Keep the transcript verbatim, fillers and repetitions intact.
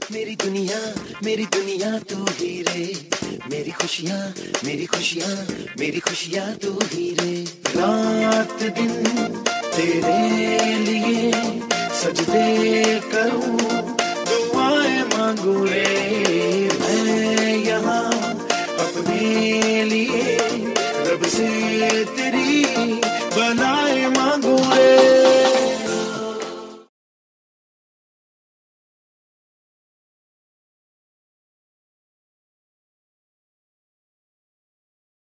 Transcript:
मेरी दुनिया मेरी दुनिया तू ही रे, मेरी खुशियाँ मेरी खुशियाँ मेरी खुशियाँ तू ही रे। रात दिन तेरे लिए सजदे करूं, दुआएं मांगू रे। मैं यहाँ अपने लिए रब से तेरी